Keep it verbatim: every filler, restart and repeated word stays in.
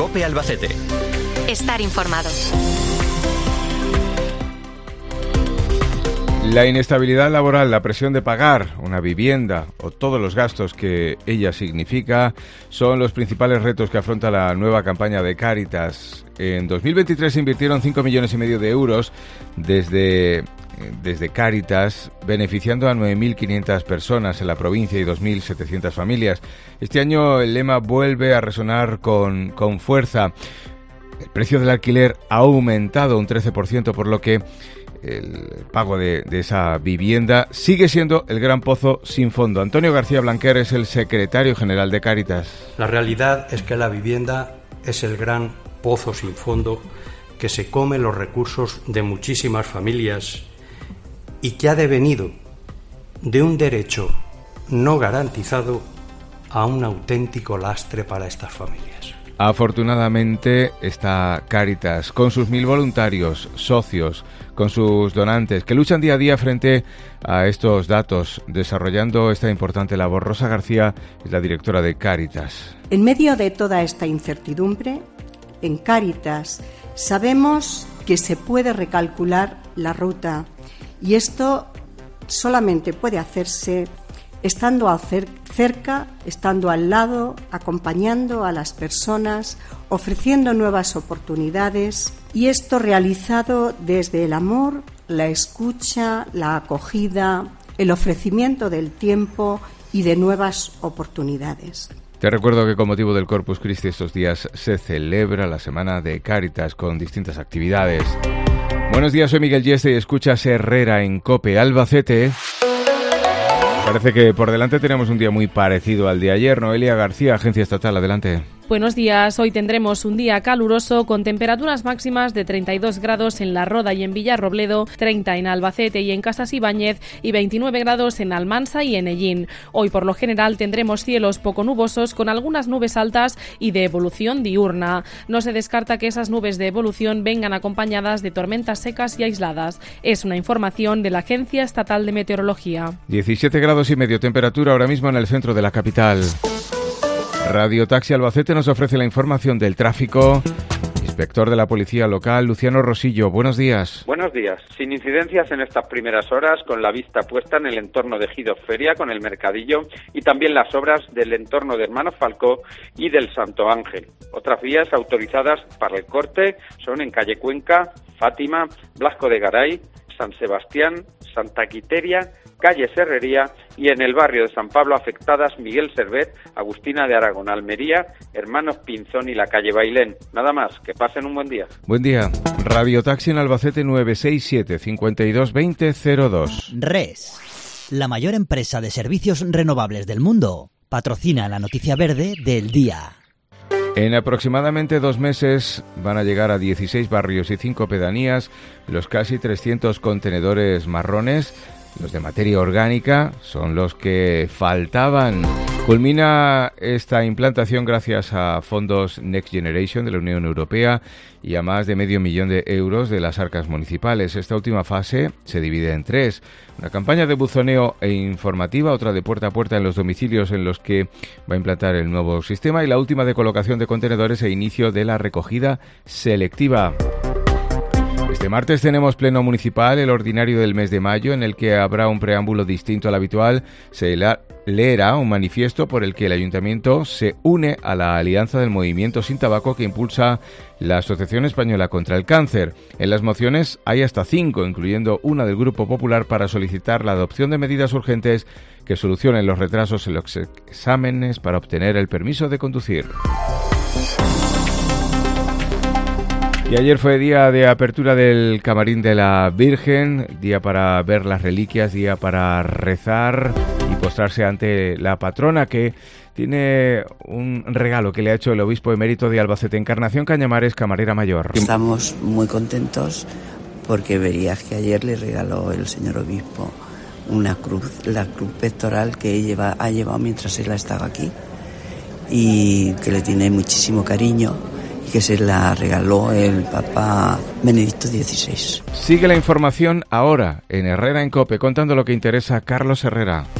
COPE Albacete. Estar informado. La inestabilidad laboral, la presión de pagar una vivienda o todos los gastos que ella significa son los principales retos que afronta la nueva campaña de Cáritas. En dos mil veintitrés se invirtieron cinco millones y medio de euros desde, desde Cáritas, beneficiando a nueve mil quinientas personas en la provincia y dos mil setecientas familias. Este año el lema vuelve a resonar con, con fuerza. El precio del alquiler ha aumentado un trece por ciento, por lo que el pago de, de esa vivienda sigue siendo el gran pozo sin fondo. Antonio García Blanquer es el secretario general de Cáritas. La realidad es que la vivienda es el gran pozo sin fondo que se come los recursos de muchísimas familias y que ha devenido de un derecho no garantizado a un auténtico lastre para estas familias. Afortunadamente está Cáritas, con sus mil voluntarios, socios, con sus donantes, que luchan día a día frente a estos datos, desarrollando esta importante labor. Rosa García es la directora de Cáritas. En medio de toda esta incertidumbre, en Cáritas sabemos que se puede recalcular la ruta, y esto solamente puede hacerse estando cerca, estando al lado, acompañando a las personas, ofreciendo nuevas oportunidades, y esto realizado desde el amor, la escucha, la acogida, el ofrecimiento del tiempo y de nuevas oportunidades. Te recuerdo que con motivo del Corpus Christi estos días se celebra la Semana de Cáritas con distintas actividades. Buenos días, soy Miguel Yeste y escuchas Herrera en COPE Albacete. Parece que por delante tenemos un día muy parecido al de ayer. Noelia García, Agencia Estatal, adelante. Buenos días. Hoy tendremos un día caluroso con temperaturas máximas de treinta y dos grados en La Roda y en Villarrobledo, treinta en Albacete y en Casas Ibáñez y veintinueve grados en Almansa y en Ellín. Hoy por lo general tendremos cielos poco nubosos con algunas nubes altas y de evolución diurna. No se descarta que esas nubes de evolución vengan acompañadas de tormentas secas y aisladas. Es una información de la Agencia Estatal de Meteorología. diecisiete grados y medio temperatura ahora mismo en el centro de la capital. Radio Taxi Albacete nos ofrece la información del tráfico. Inspector de la Policía Local, Luciano Rosillo, buenos días. Buenos días. Sin incidencias en estas primeras horas, con la vista puesta en el entorno de Ejido Feria, con el Mercadillo y también las obras del entorno de Hermanos Falcó y del Santo Ángel. Otras vías autorizadas para el corte son en calle Cuenca, Fátima, Blasco de Garay, San Sebastián, Santa Quiteria, calle Serrería y en el barrio de San Pablo afectadas Miguel Servet, Agustina de Aragón, Almería, Hermanos Pinzón y la calle Bailén. Nada más, que pasen un buen día. Buen día. Radio Taxi en Albacete nueve seis siete, cinco dos dos cero cero dos. R E S, la mayor empresa de servicios renovables del mundo, patrocina la noticia verde del día. En aproximadamente dos meses van a llegar a dieciséis barrios y cinco pedanías los casi trescientos contenedores marrones. Los de materia orgánica son los que faltaban. Culmina esta implantación gracias a fondos Next Generation de la Unión Europea y a más de medio millón de euros de las arcas municipales. Esta última fase se divide en tres. Una campaña de buzoneo e informativa, otra de puerta a puerta en los domicilios en los que va a implantar el nuevo sistema y la última de colocación de contenedores e inicio de la recogida selectiva. Este martes tenemos pleno municipal, el ordinario del mes de mayo, en el que habrá un preámbulo distinto al habitual. Se leerá un manifiesto por el que el Ayuntamiento se une a la Alianza del Movimiento Sin Tabaco que impulsa la Asociación Española contra el Cáncer. En las mociones hay hasta cinco, incluyendo una del Grupo Popular, para solicitar la adopción de medidas urgentes que solucionen los retrasos en los exámenes para obtener el permiso de conducir. Y ayer fue día de apertura del Camarín de la Virgen, día para ver las reliquias, día para rezar y postrarse ante la patrona, que tiene un regalo que le ha hecho el obispo emérito de Albacete, Encarnación Cañamares, camarera mayor. Estamos muy contentos porque verías que ayer le regaló el señor obispo una cruz, la cruz pectoral que lleva, ha llevado mientras él ha estado aquí y que le tiene muchísimo cariño, que se la regaló el Papa Benedicto dieciséis. Sigue la información ahora en Herrera en COPE, contando lo que interesa a Carlos Herrera.